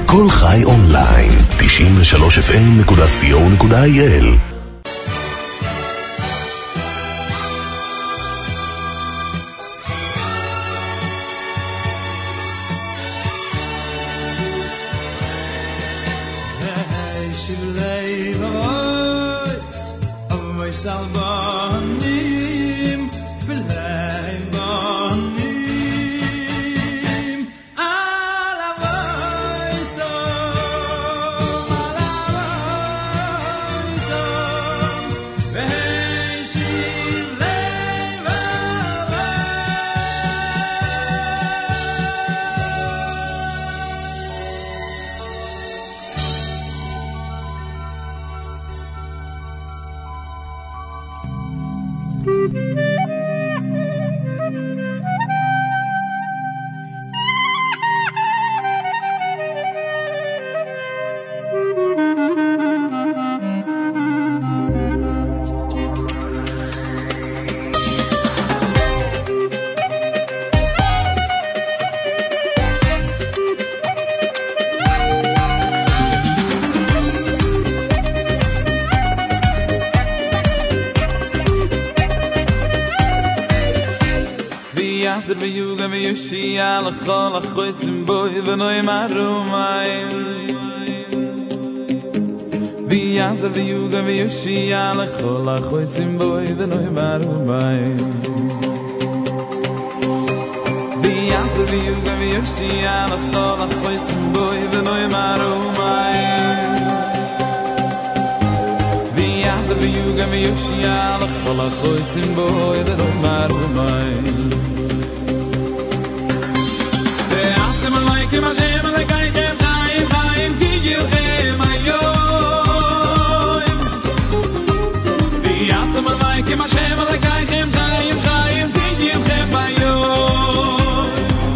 כל חי אונליין, 93fm.co.il. Chol a khoysim boy venoy marumayn vi yazav yuga vi yoshi ala chol a khoysim boy venoy marumayn vi yazav yuga vi yoshi ala chol a khoysim boy venoy marumayn vi yazav yuga vi yoshi ala chol a khoysim boy venoy marumayn Kim Hashem lekaychem chaim chaim ki yilchem ayoim V'yatem alay Kim Hashem lekaychem chaim chaim ki yilchem ayoim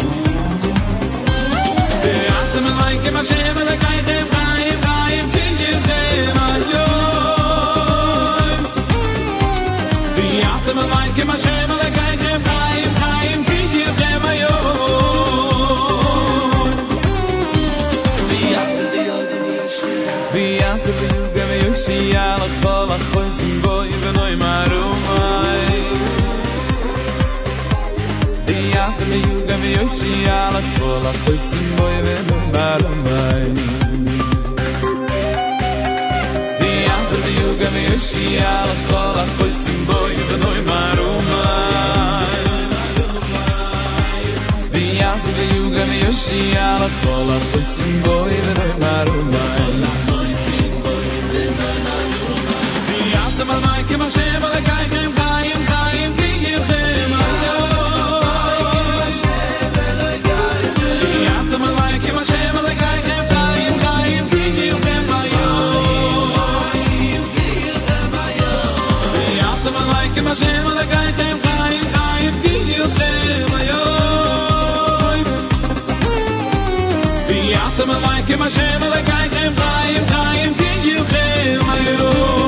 V'yatem alay Kim Hashem lekaychem chaim chaim ki yilchem ayoim V'yatem alay Kim Hashem lekaychem chaim chaim ki yilchem ayoim Yoshi ala chol a choysim boy v'noy marumay Diyasa v'yuga v'yoshi ala chol a choysim boy v'noy marumay Diyasa v'yuga v'yoshi ala chol a choysim boy v'noy marumay Diyasa v'yuga v'yoshi ala chol a choysim boy v'noy marumay Kim Hashem lekaychem chaim chaim ki yilchem ayoim Yatem alay Kim Hashem lekaychem chaim chaim ki yilchem ayoim Yatem alay Kim Hashem lekaychem chaim chaim ki yilchem ayoim Yatem alay Kim Hashem lekaychem chaim chaim ki yilchem ayoim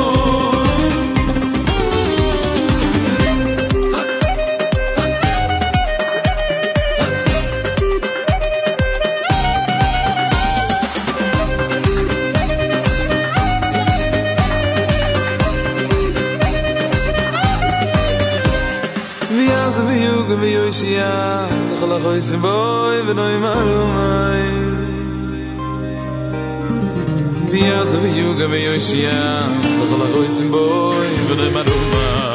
Yoshia, the Choysim boy v'noy marumayn. V'yazav yuga v'Yoshia, the Choysim boy v'noy marumayn.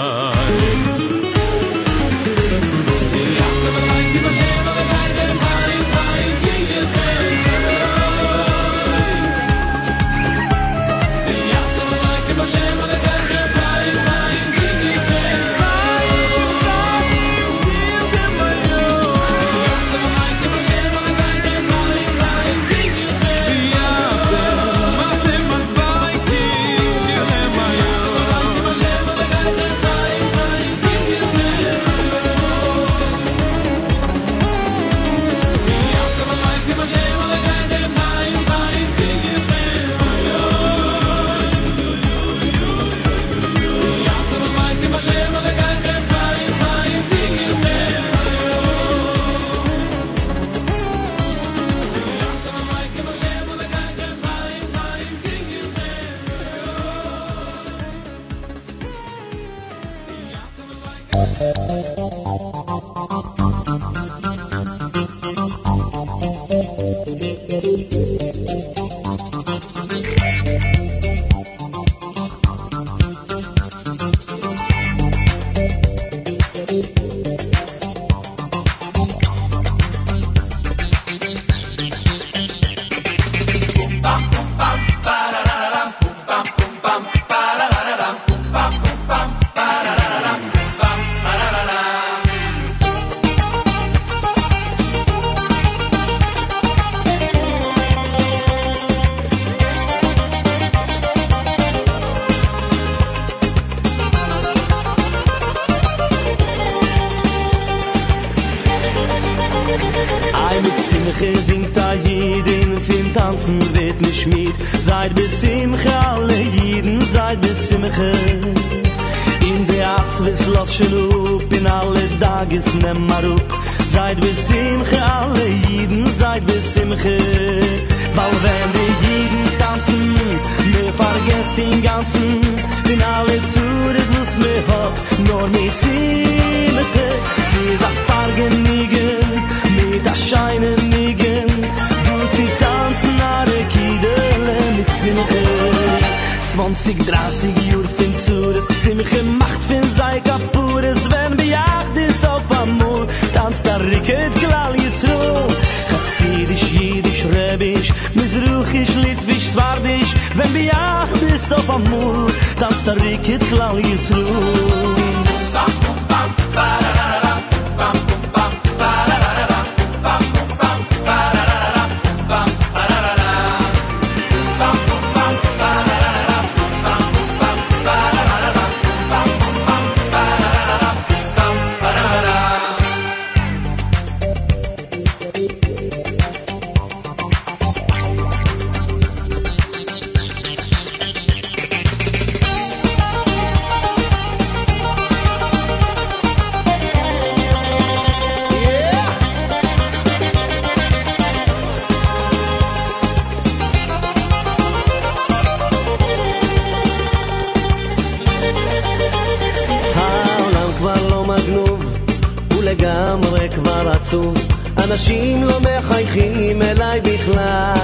אנשים לא מחייכים אליי בכלל,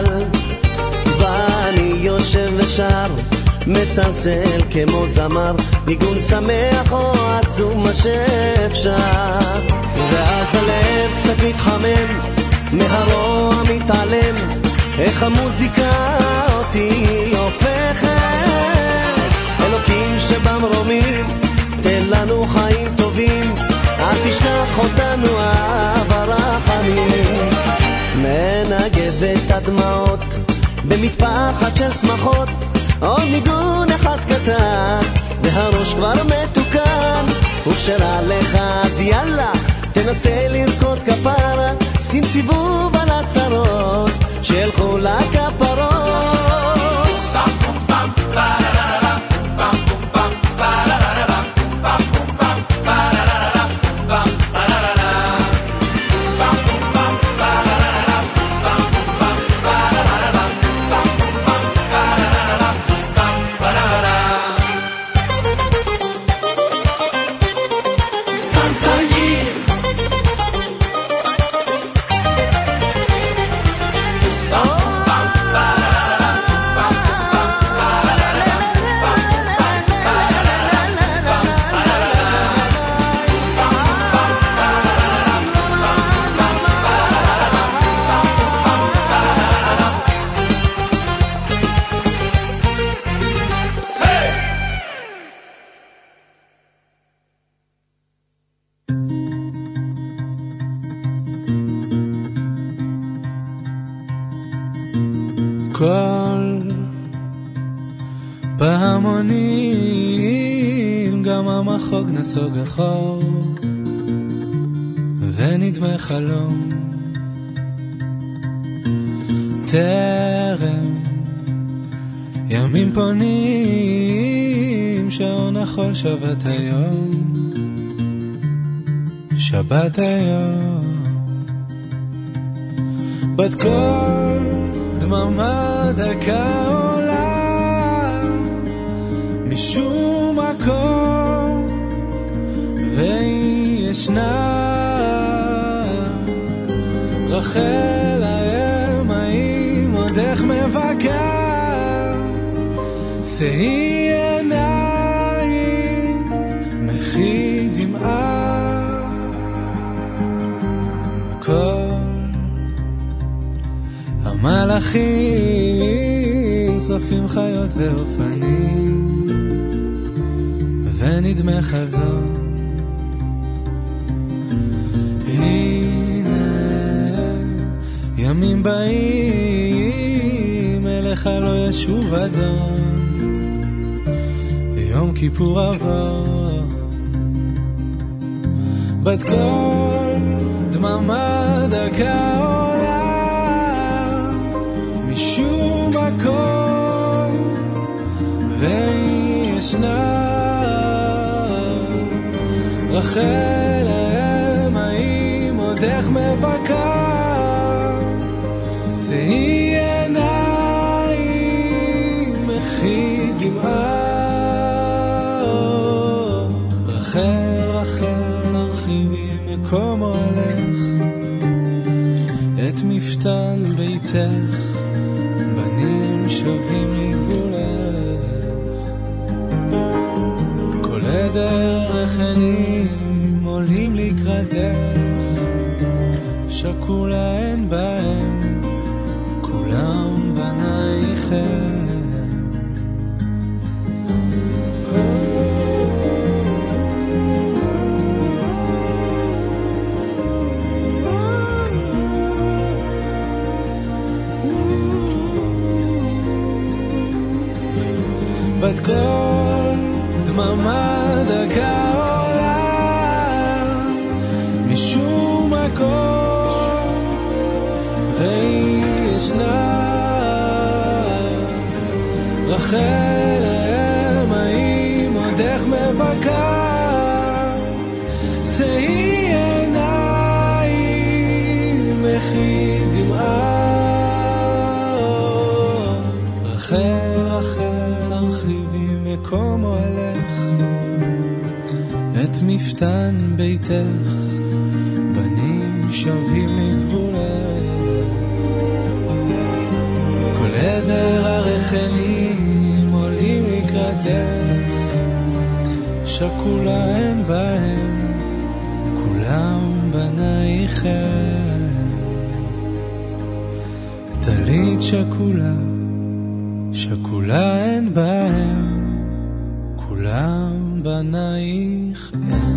ואני יושב ושר, מסלסל כמו זמר, ניגון שמח או עצוב מה שאפשר. ואז הלב קצת מתחמם מהרוע מתעלם, איך המוזיקה אותי הופכת. אלוקים שבמרומים תן לנו חיים טובים, אל תשכח אותנו אהב הרחמים. מנגבת הדמעות במטפחת של שמחות, עוד ניגון אחד קטן והראש כבר מתוקן. ושרה לך אז יאללה תנסה לרקוד כפרה, שים סיבוב על הצרות שילכו לכפרות. כל פעמונים גם המחוג נסוג אחור ונדמה חלום טרם ימים פונים שעון החול שבת היום שבת היום בת כל דממה דקה עולה משום מקום והיא ישנה רחל האם ההיא מבקר שאי עיניים מחי דמעה כל המלאכים שרפים חיות ואופנים ונדמה חזון הנה ימים באים אליך לא ישוב אדון יום כיפור עבר בת כל דממה דקה עולה משום מקום וישנה רחל האם האם עודך מבקר שאי עיניים מחי דמעה רחל רחל הרחיבי מקום הולך את מפתן ביתך בנים שווים לגבולך כל הדרך עינים עולים לקראתך שקולה אין בהם כולם בנייכם בת כל דממה דקה עולה משום מקום וישנה רחל האם האם עודך מבקר שאי עיניים מחי דמעה רחל רחל הרחיבי מקום הולך את מפתן ביתך בנים שווים לגבולך כל עדר הרחלים עולים לקראתך שקולה אין בהם כולם בנייכם טלית שקולה שקולה אין בהם כולם בנייך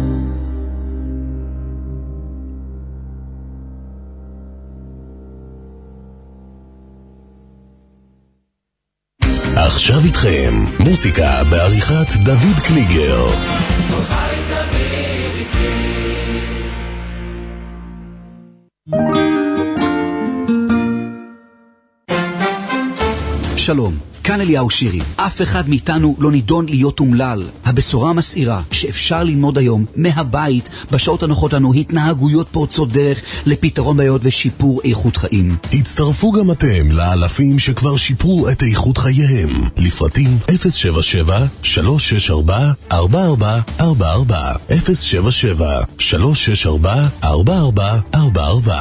עכשיו איתכם מוסיקה בעריכת דוד קליגר. שלום, כאן אליהו שירי. אף אחד מאיתנו לא נידון להיות אומלל. הבשורה מסעירה שאפשר ללמוד היום מהבית בשעות הנוחות לנו התנהגויות פורצות דרך לפתרון בעיות ושיפור איכות חיים. הצטרפו גם אתם לאלפים שכבר שיפרו את איכות חייהם. לפרטים 077-364-4444 077-364-4444.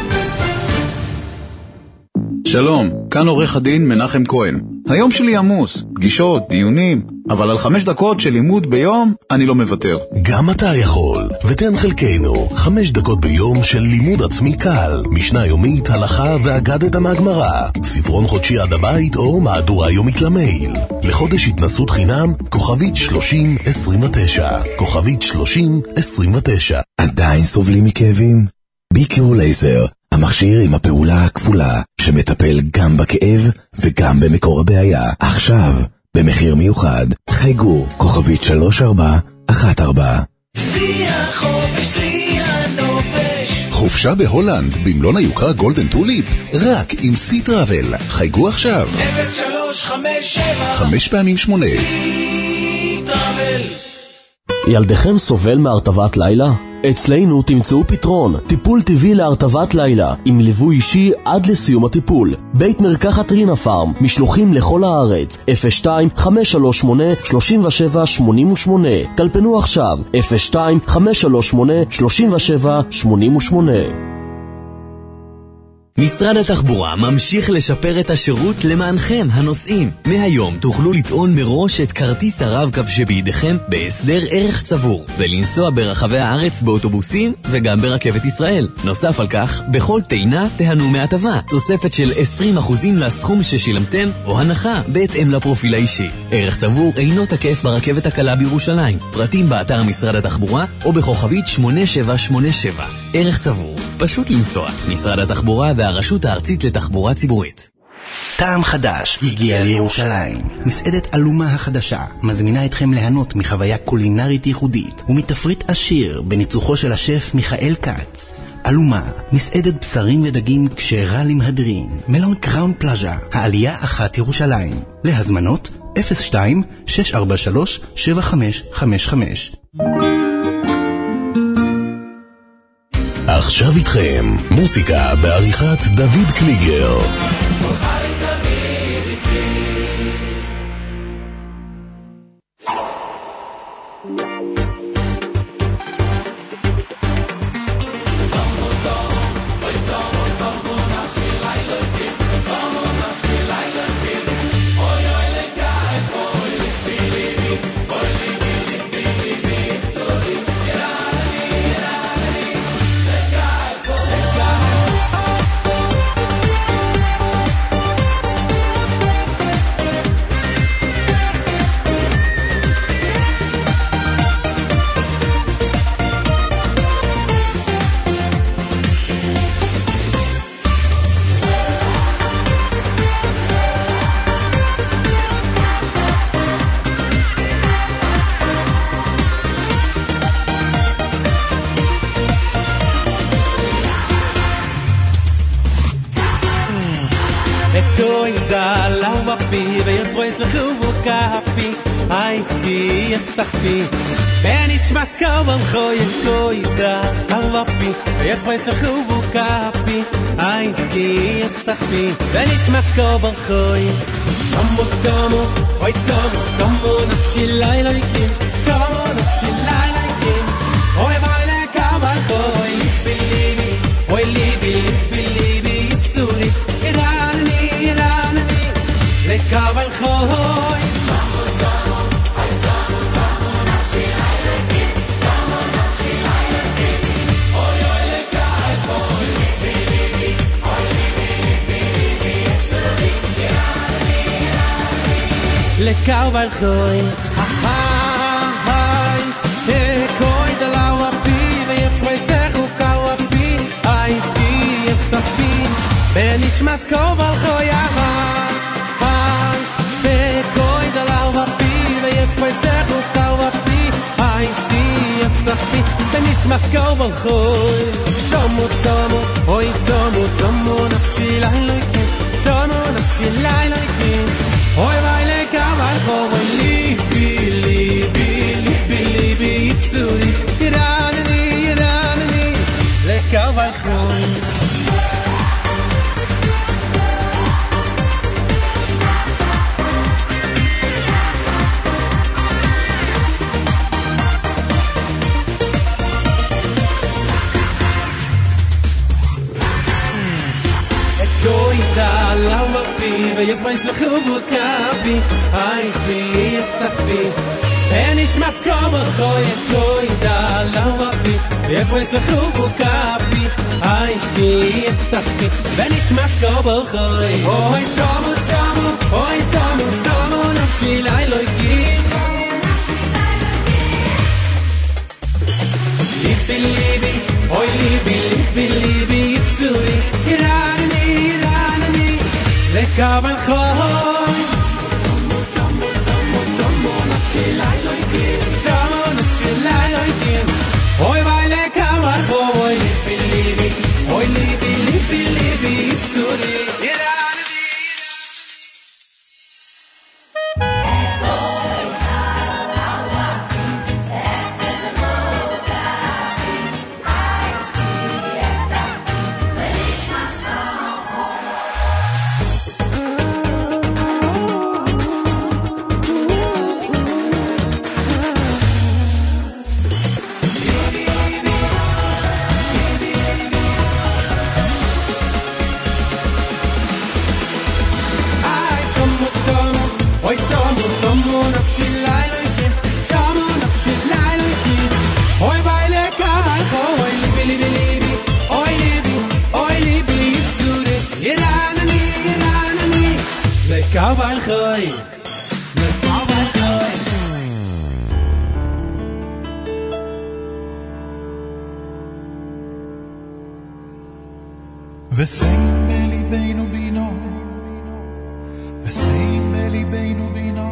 שלום, כאן עורך הדין מנחם כהן. היום שלי עמוס, פגישות, דיונים, אבל על 5 דקות של לימוד ביום אני לא מוותר. גם אתה יכול, ותן חלקנו 5 דקות ביום של לימוד עצמי קל, משנה יומית, הלכה ואגדת מהגמרא, ספרון חודשי עד הבית או מהדורה יומית למייל. לחודש התנסות חינם, כוכבית 3029, כוכבית 3029. עדיין סובלים מכאבים? ביקרו לייזר, המכשיר עם הפעולה הכפולה, שמטפל גם בכאב וגם במקור הבעיה. עכשיו, במחיר מיוחד, חייגו, כוכבית 3414. שיא החופש, שיא הנופש. חופשה בהולנד, במלון היוקרה גולדן טוליפ, רק עם סי טראבל. חייגו עכשיו. 0357 5 פעמים 8. סי טראבל. ילדכם סובל מהרטבת לילה? אצלנו תמצאו פתרון, טיפול טבעי להרטבת לילה, עם ליווי אישי עד לסיום הטיפול. בית מרקחת רינה פארם, משלוחים לכל הארץ, 02-538-3788. טלפנו עכשיו, 02-538-3788. משרד התחבורה ממשיך לשפר את השירות למענכם הנוסעים. מהיום תוכלו לטעון מראש את כרטיס הרב-קו שבידיכם בהסדר ערך צבור ולנסוע ברחבי הארץ באוטובוסים וגם ברכבת ישראל. נוסף על כך, בכל טעינה תהנו מהטבה, תוספת של 20% לסכום ששילמתם או הנחה בהתאם לפרופיל האישי. ערך צבור אינו תקף ברכבת הקלה בירושלים. פרטים באתר משרד התחבורה או בכוכבית 8787. ערך צבור, פשוט לנסוע. משרד התחבורה והרשות הארצית לתחבורה ציבורית. טעם חדש הגיע לירושלים. מסעדת אלומה החדשה מזמינה אתכם ליהנות מחוויה קולינרית ייחודית ומתפריט עשיר בניצוחו של השף מיכאל קץ. אלומה, מסעדת בשרים ודגים כשרה למהדרין. מלון קראון פלאז'ה, העלייה 1 ירושלים. להזמנות 02-643-7555. עכשיו איתכם מוסיקה בעריכת דוד קליגר. Benishmas kaval khoyt koyda avapi yefres lekhuvu kapi aiski yeftapi benishmas kaval khoyt amotamo oy tamo nafshi laylaykim tamo nafshi laylaykim oy vale kaval khoyt bilibi oy bilibi yfsuri irani le kaval khoyt lekau val khoy hay koy de la wapi ve yefreste khukau wapi ay ski yeftapi benishmas kau val khoy hay koy de la wapi ve yefreste khukau wapi ay ski yeftapi benishmas kau val khoy tomo oy tomo nafshi laylaykim tomo nafshi laylaykim oy vale kaval khoy libi yfsuri irani le kaval khoy ויפרס לחובו קאפי אייסבי יפתחבי ונשמס כובחוי יפתוי דלאווי ויפרס לחובו קאפי אייסבי יפתחבי ונשמס כובחוי אוי צומו נפשי ליילויקים ליבי אוי ליבי יפצוי ירעני לקבל חוי תמו נפשי ליילויקים אוי ביי לקבל חוי ליבי אוי ליבי יפצוי Lekauwar Choy וסיים בליבנו בינו וסיים בליבנו בינו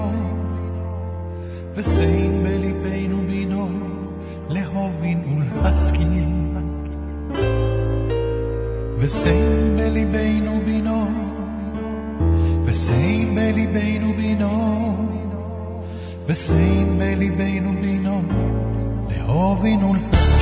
וסיים בליבנו בינו להובין ולהסכים וסיים בליבנו בינו וסיים בליבנו בינו וסיים בליבנו בינו להובין ולהסכים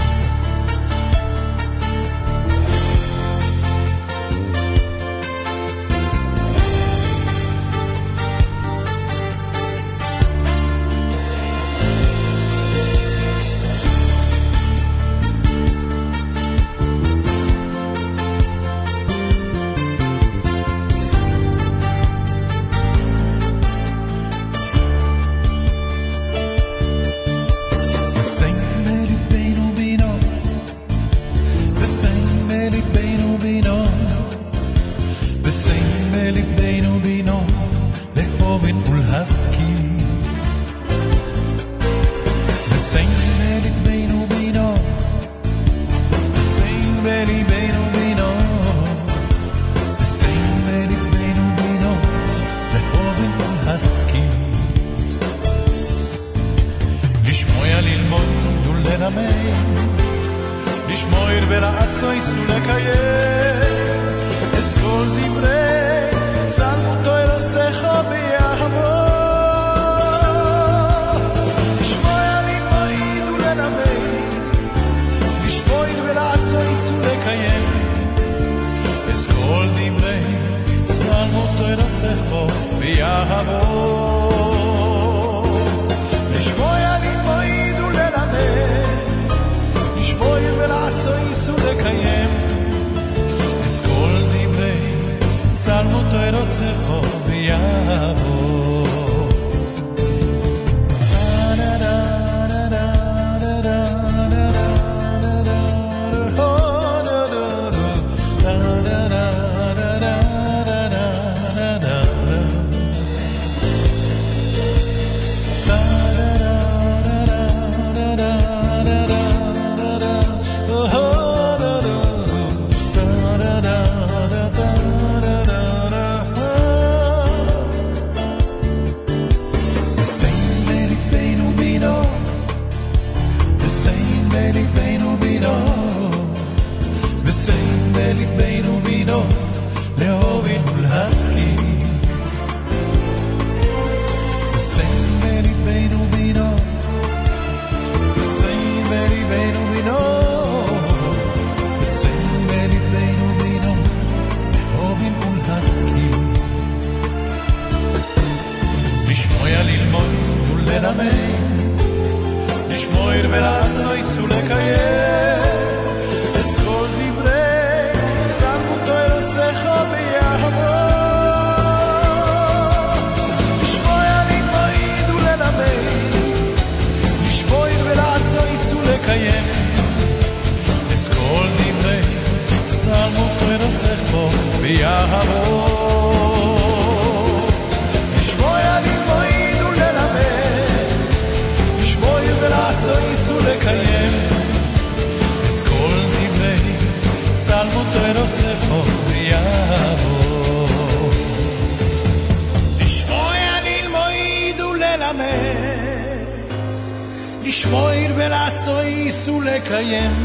לשמור ולעשויס ולקיים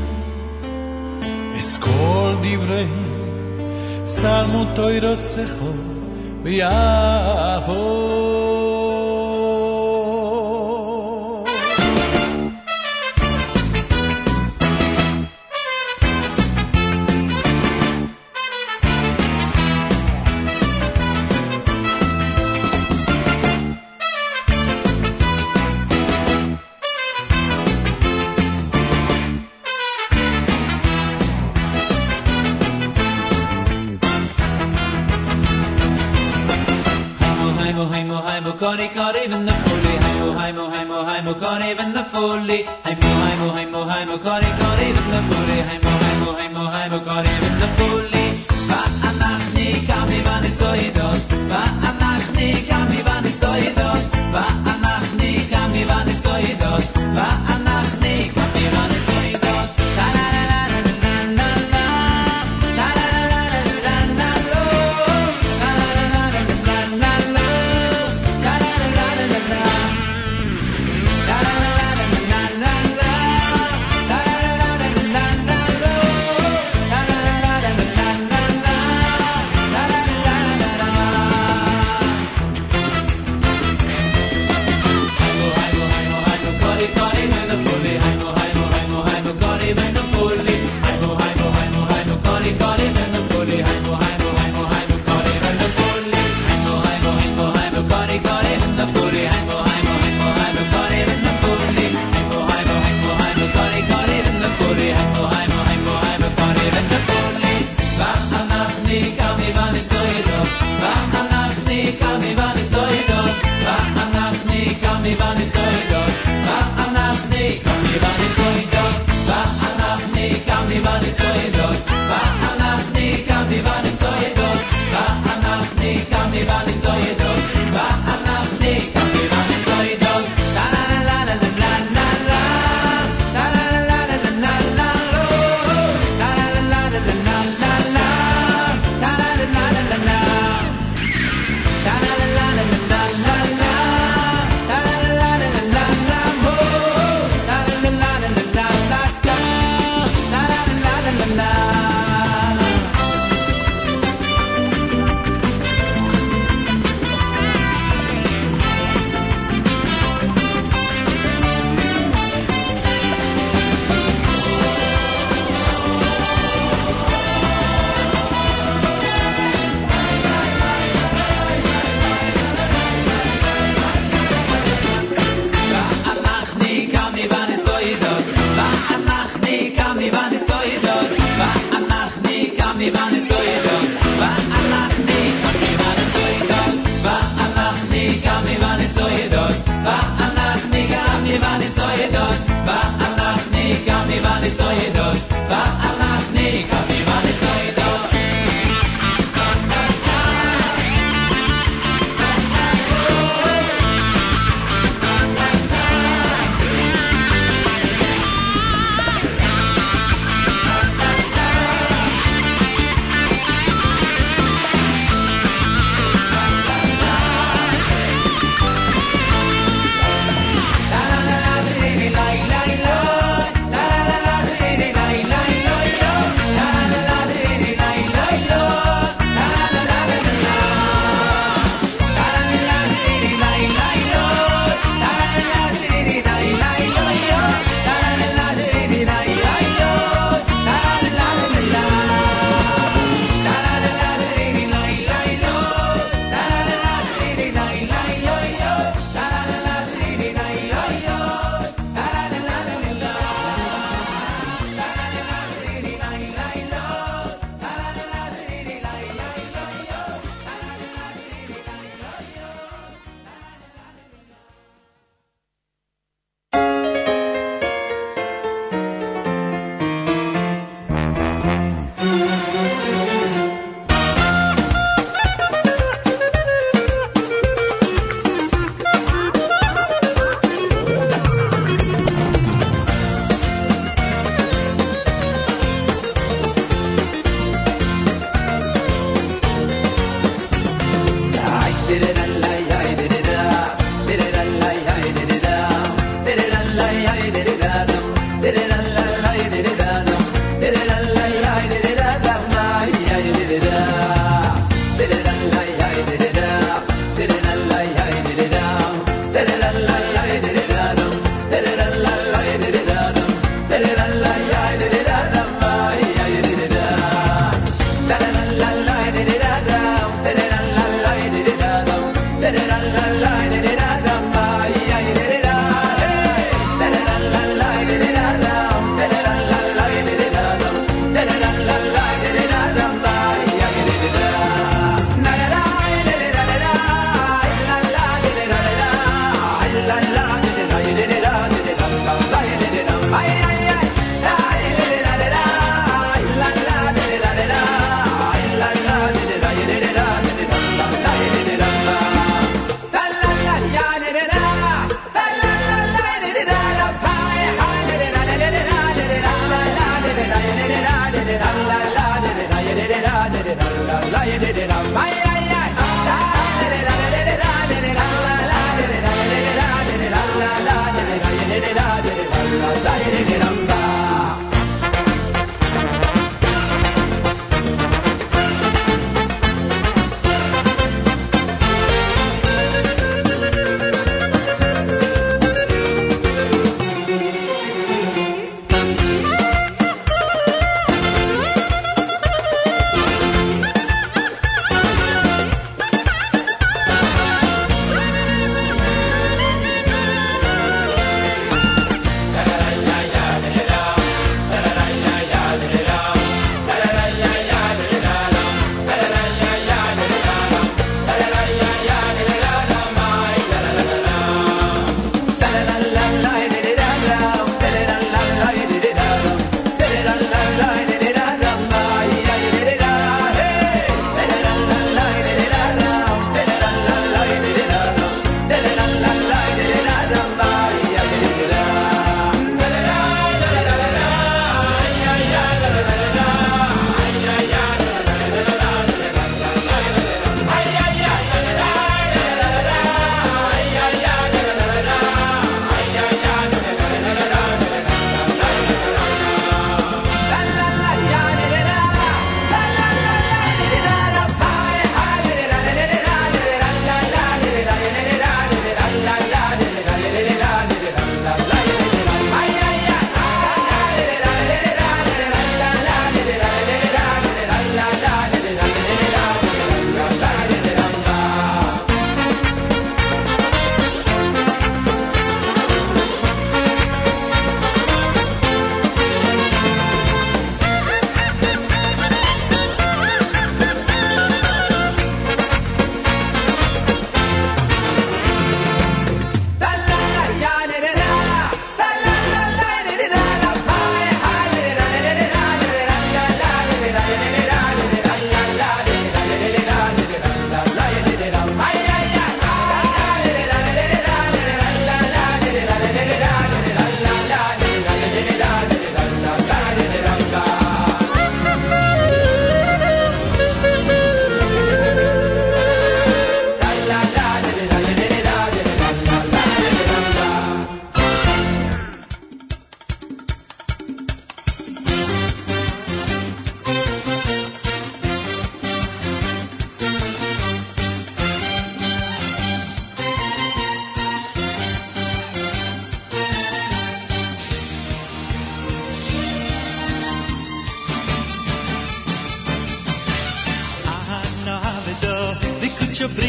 את כל דברי סלמוד תוירוסך ויעבור. Koni kari in the fully haimo koni in the fully haimo koni kari in the fully haimo koni in the fully va anachni kami vani soidot va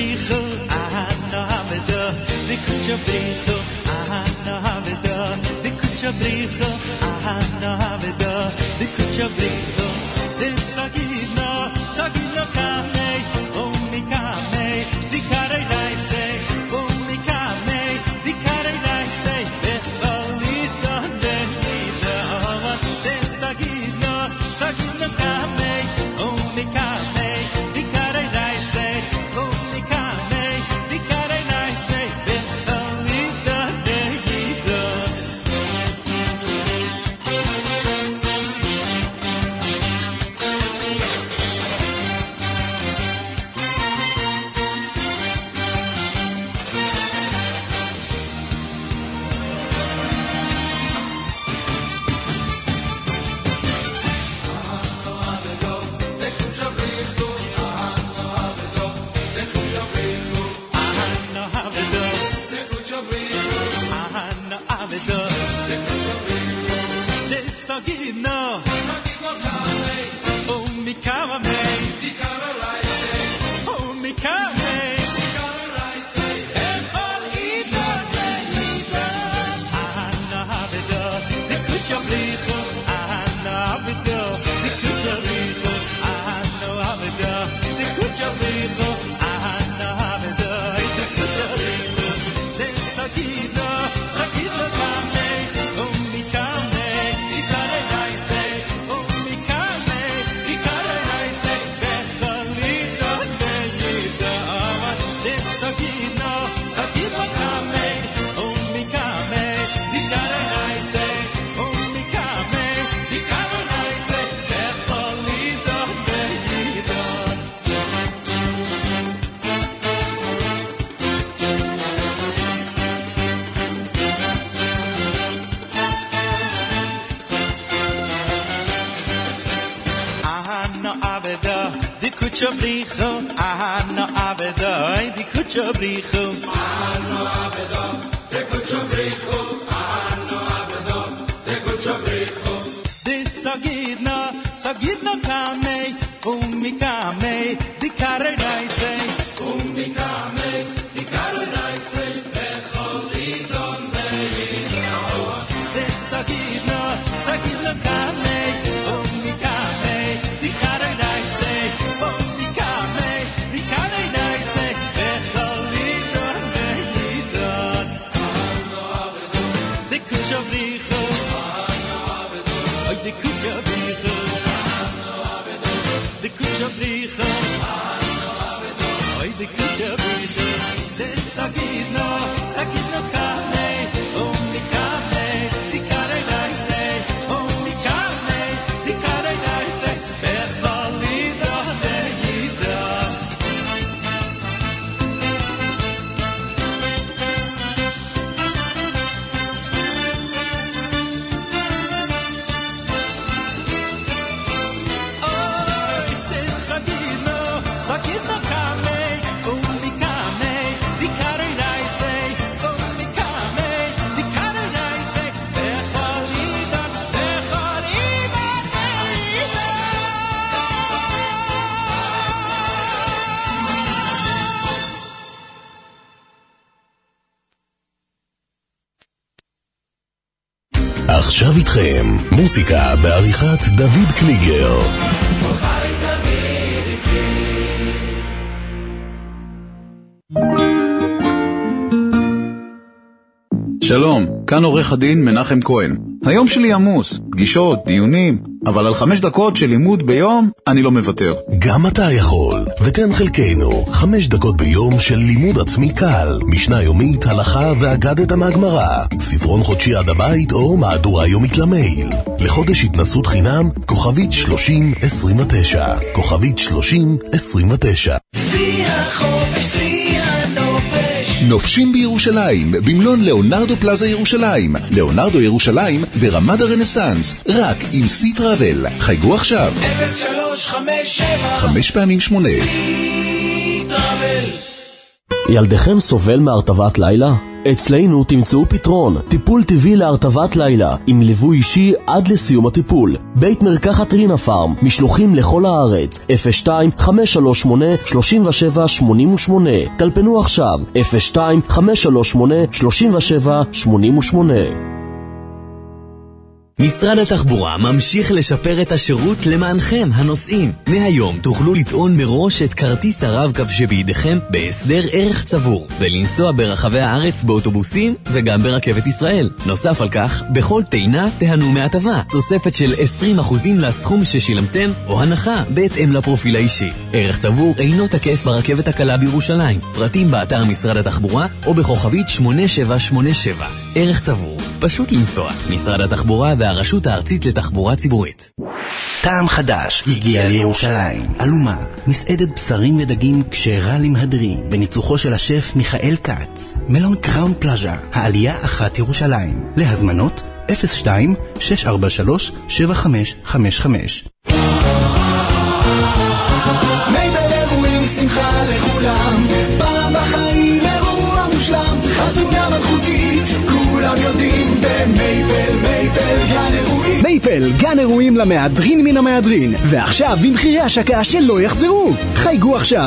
bricho, no havedo, di kucha bricho, no havedo, di kucha bricho, no havedo, di kucha bricho, di sagino kamei, mi kamei, di kare daise, mi kamei, di kare daise, betolito nehida, di sagino kamei, mi kamei, di kare daise, mi kamei, di kare daise, betolito nehida. Sagino, oh mi kame, di kare raise, oh mi kame, di kare raise, all ita, Anna havedo, di kucha bricho, Anna havedo, di kucha bricho, Anna havedo, di kucha bricho, Anna havedo, di kucha bricho, de sagino kame, oh mi kame. Kucha bricho, no avedo, di kucha bricho, no avedo, di kucha bricho, no avedo, di kucha bricho. Di sagidno kamei, mi kamei, di kare daise, mi kamei, di kare daise, bechol idon ve'idon. Di sagidno kamei, mi kamei, di kare daise. Sagino kamei, oh mi kamei, di kare daise, oh mi kamei, di kare daise, becholido neida. Sagino kamei, oh mi kamei, di kare daise, oh mi kamei, di kare daise, becholido neida. עכשיו איתכם מוזיקה בעריכת דוד קליגר. שלום, כאן עורך הדין מנחם כהן. היום שלי עמוס, פגישות, דיונים, אבל על 5 דקות של לימוד ביום אני לא מוותר. גם אתה יכול, ותן חלקנו 5 דקות ביום של לימוד עצמי קל, משנה יומית, הלכה ואגדת מהגמרא, ספרון חודשי עד הבית או מהדורה יומית למייל. לחודש התנסות חינם, כוכבית 3029, כוכבית 3029. צבי החופש, צבי הנופש. נופשים בירושלים, במלון ליאונרדו פלאזה ירושלים, ליאונרדו ירושלים ורמד הרנסנס, רק עם סי טראבל. חייגו עכשיו 0357 5 פעמים 8. סי טראבל. ילדכם סובל מהרטבת לילה? אצלנו תמצאו פתרון, טיפול טבעי להרטבת לילה, עם ליווי אישי עד לסיום הטיפול. בית מרקחת רינה פארם, משלוחים לכל הארץ, 02-538-3788. טלפנו עכשיו, 02-538-3788. משרד התחבורה ממשיך לשפר את השירות למענכם הנוסעים. מהיום תוכלו לטעון מראש את כרטיס הרב-קו שבידיכם בהסדר ערך צבור ולנסוע ברחבי הארץ באוטובוסים וגם ברכבת ישראל. נוסף על כך, בכל טעינה תהנו מהטבה, תוספת של 20% לסכום ששילמתם או הנחה בהתאם לפרופיל האישי. ערך צבור אינו תקף ברכבת הקלה בירושלים. פרטים באתר משרד התחבורה או בכוכבית 8787. ערך צבור, פשוט לנסוע. משרד התחבורה והרשות הארצית לתחבורה ציבורית. טעם חדש הגיע לירושלים. אלומה, מסעדת בשרים ודגים כשרה למהדרי, בניצוחו של השף מיכאל קץ. מלון קראון פלאז'ה, העלייה 1 ירושלים. להזמנות 02-643-7555. מייבל אירועים, שמחה לכולם, פעם בחיים אירוע מושלם, חתונה מלכותית, כולם יודעים במייבל, מייבל גן אירועים. מייפל, גן אירועים למהדרין מן המהדרין, ועכשיו במחירי השקה שלא יחזרו. חייגו עכשיו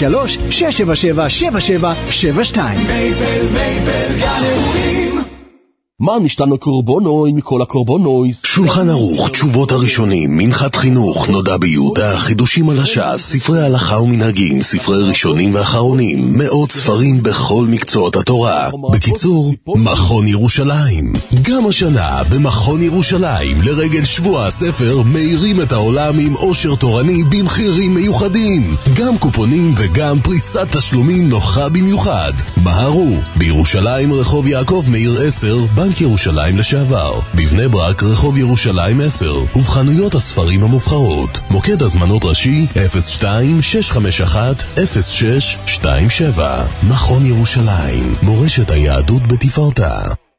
03-677-7772. מייפל, מייפל גן אירועים. מה נשתנו קורבונוי מכל הקורבונויס? שולחן ערוך, תשובות הראשונים, מנחת חינוך, נודע ביהודה, חידושים על הש"ס, ספרי הלכה ומנהגים, ספרי ראשונים ואחרונים, מאות ספרים בכל מקצועות התורה. בקיצור, מכון ירושלים. גם השנה במכון ירושלים, לרגל שבוע הספר, מאירים את העולם עם עושר תורני במחירים מיוחדים. גם קופונים וגם פריסת תשלומים נוחה במיוחד. מהרו, בירושלים רחוב יעקב מאיר 10, בנק ירושלים לשעבר, בבני ברק רחוב ירושלים 10, ובחנויות הספרים המובחרות. מוקד הזמנות ראשי 02-651-0627. מכון ירושלים, מורשת היהדות בתפארתה.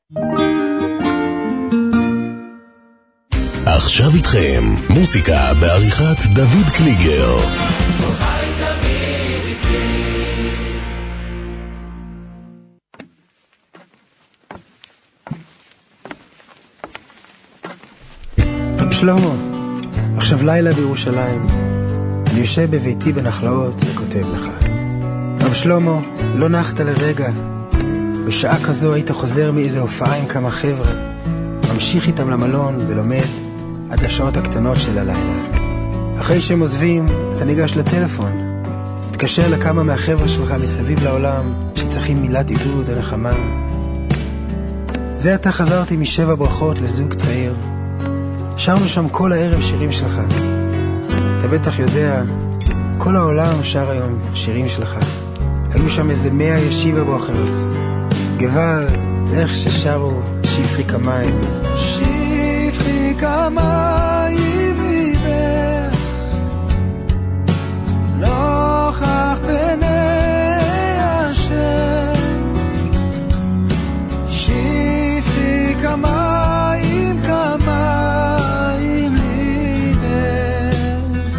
עכשיו איתכם מוסיקה בעריכת דוד קליגר. שלמה, עכשיו לילה בירושלים, אני יושב בביתי בנחלאות וכותב לך. רב שלמה, לא נחת לרגע, בשעה כזו היית חוזר מאיזה הופעה עם כמה חבר'ה, ממשיך איתם למלון ולומד עד השעות הקטנות של הלילה. אחרי שהם עוזבים, אתה ניגש לטלפון, תתקשר לכמה מהחבר'ה שלך מסביב לעולם שצריכים מילת עידוד או נחמה. זה עתה חזרתי משבע ברכות לזוג צעיר, שרנו שם כל הערב שירים שלך. אתה בטח יודע, כל העולם שר היום שירים שלך. היו שם איזה 100 ישיבה בוחרס. גבל, איך ששרו שפחי כמיים. שפחי כמיים ליבך, נוכח פני השם. שפחי כמיים כמיים ליבך,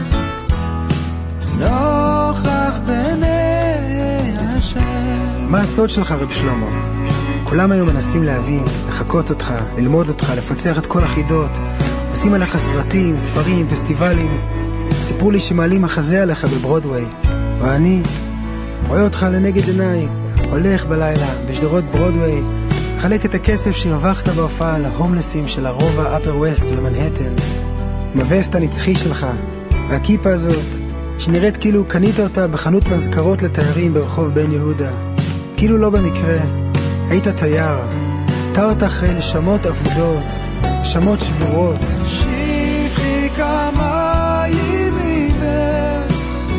נוכח פני השם. מה הסוד שלך רב שלמה? כולם היום מנסים להבין, לחכות אותך, ללמוד אותך, לפצח את כל החידות. עושים עליך סרטים, ספרים, פסטיבלים. סיפרו לי שמעלים מחזה עליך בברודווי. ואני רואה אותך לנגד עיניי, הולך בלילה בשדרות ברודווי, מחלק את הכסף שהרווחת בהופעה להומלסים של הרובע אפר ווסט במנהטן. עם הווסט הנצחי שלך, והכיפה הזאת, שנראית כאילו קנית אותה בחנות מזכרות לתיירים ברחוב בן יהודה. כאילו לא במקרה, היית תייר, תרת אחרי נשמות אבודות, נשמות שבורות. שפחי כמיים ליבך,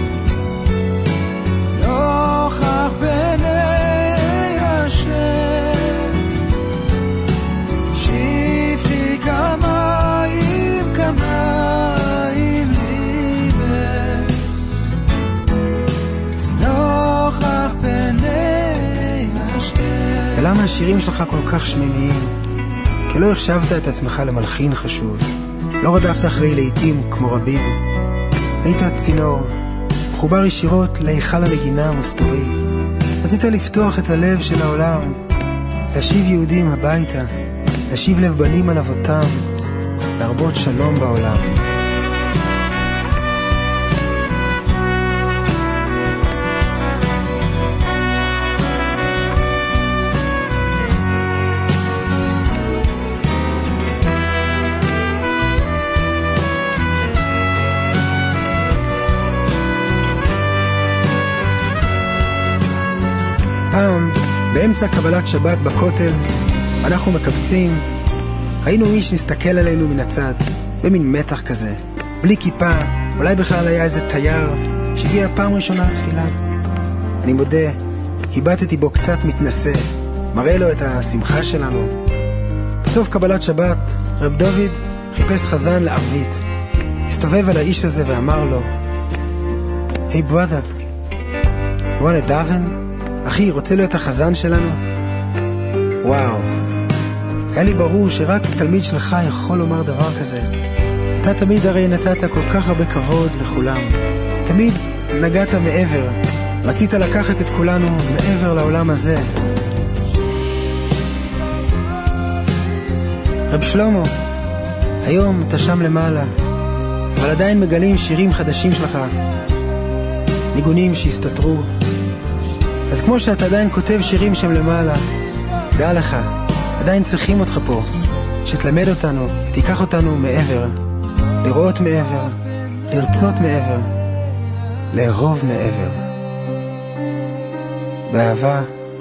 נוכח פני השם. שפחי כמיים כמיים ליבך, נוכח פני השם. ולמה השירים שלך כל כך שמימיים? כי לא החשבת את עצמך למלחין חשוב, לא רדפת אחרי לעיתים כמו רבים. היית צינור, מחובר ישירות להיכל הנגינה המסתורי. רצית לפתוח את הלב של העולם, להשיב יהודים הביתה, להשיב לב בנים על אבותם, להרבות שלום בעולם. פעם, באמצע קבלת שבת בכותל, אנחנו מקבצים, ראינו איש נסתכל עלינו מן הצד, במין מתח כזה, בלי כיפה, אולי בכלל היה איזה תייר, שהגיע פעם ראשונה לתפילה. אני מודה, היבטתי בו קצת מתנשא, מראה לו את השמחה שלנו. בסוף קבלת שבת, רב דוד חיפש חזן לערבית, הסתובב על האיש הזה ואמר לו, Hey brother, you want a daven? אחי, רוצה להיות החזן שלנו? וואו, היה לי ברור שרק תלמיד שלך יכול לומר דבר כזה. אתה תמיד הרי נתת כל כך הרבה כבוד לכולם. תמיד נגעת מעבר. רצית לקחת את כולנו מעבר לעולם הזה. רב שלמה, היום אתה שם למעלה, אבל עדיין מגלים שירים חדשים שלך. ניגונים שהסתתרו. אז כמו שאתה עדיין כותב שירים שם למעלה, דע לך, עדיין צריכים אותך פה, שתלמד אותנו, תיקח אותנו מעבר, לראות מעבר, לרצות מעבר, לאהוב מעבר. באהבה.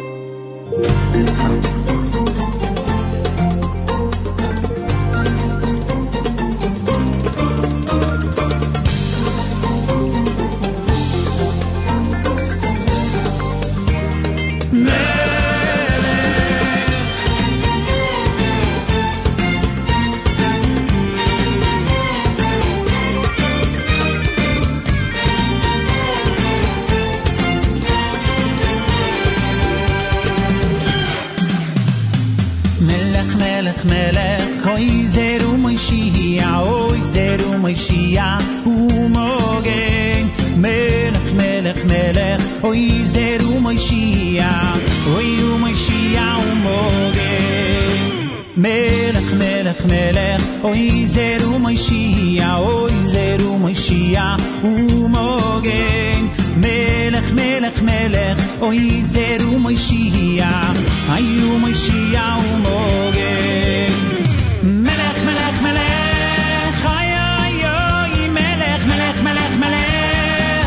מלך אוי זרו משיח אוי זרו משיח ומוגן מלך מלך מלך אוי זרו משיח אוי משיח ומוגן מלך מלך מלך אוי זרו משיח אוי זרו משיח ומוגן מלך מלך מלך אוי זרו משיח היו משיח ומוגן מלך מלך מלך אוי אוי אוי מלך מלך מלך מלך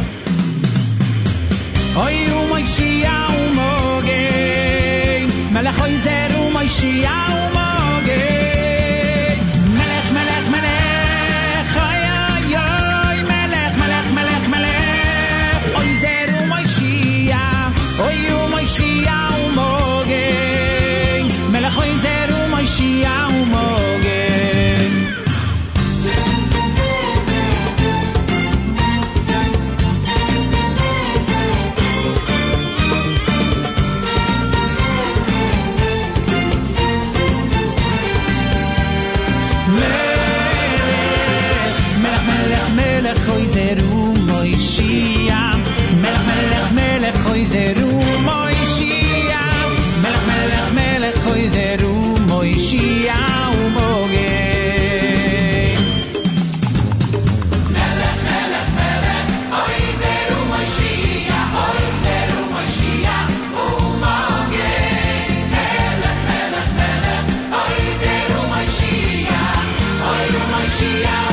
אוי משיח ומוגן מלך אוי זרו משיח ומוגן מלך מלך מלך אוי אוי אוי מלך מלך מלך מלך אוי זרו משיח אוי משיח ומוגן מלך אוי זרו משיח ומוגן מלך מלך מלך אוי זרו משיח מלך מלך מלך אוי זרו משיח מלך מלך מלך אוי זרו משיח ומוגן מלך מלך מלך אוי זרו משיח אוי זרו משיח ומוגן מלך מלך מלך אוי זרו משיח אוי משיח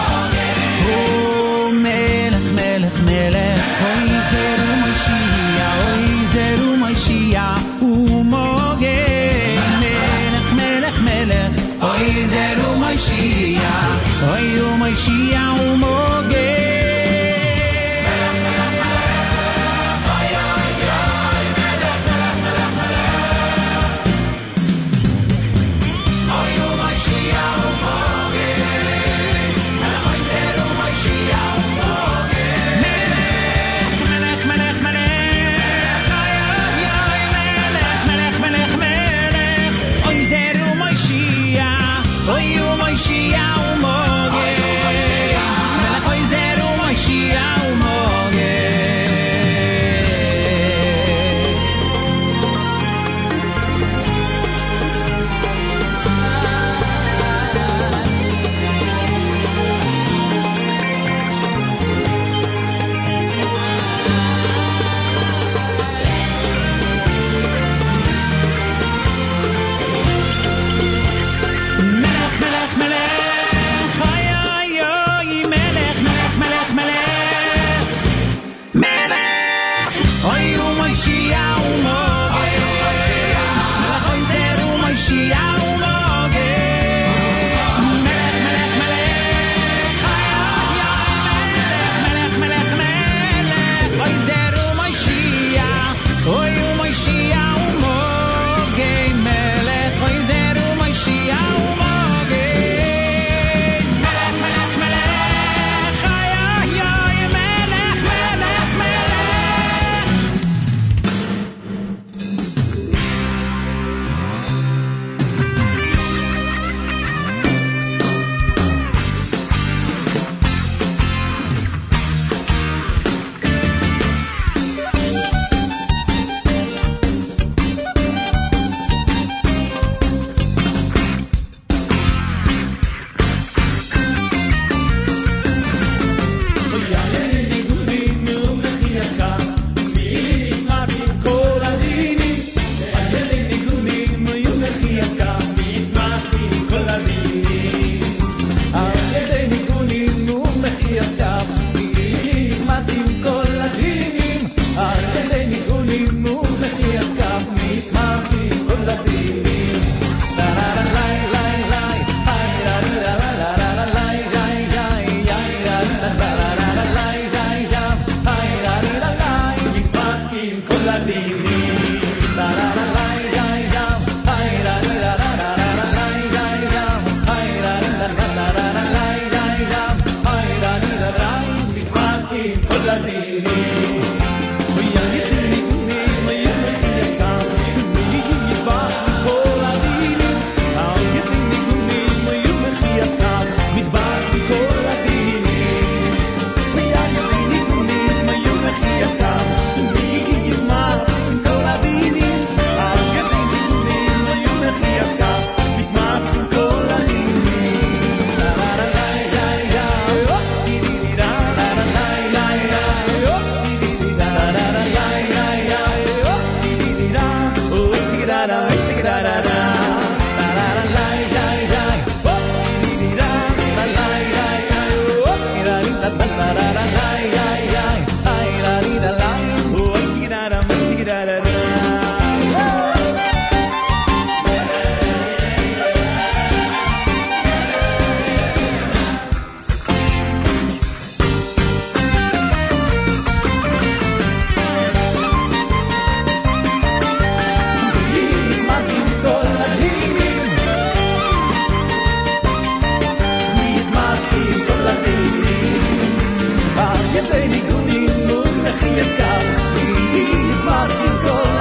ומוגן מלך מלך מלך אוי זרו משיח אוי זרו משיח ומוגן מלך מלך מלך אוי זרו משיח אוי משיח ומוגן Moshiach, הדינים לה לה לה לה לה לה היי לה לה לה לה לה לה לה לה היי לה לה לה לה לה לה לה לה היי לה לה לה לה מתמעטים כל הדינים ידי ניגונים ומחי את כך, יתמרתי כל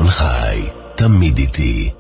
חי, תמיד איתי.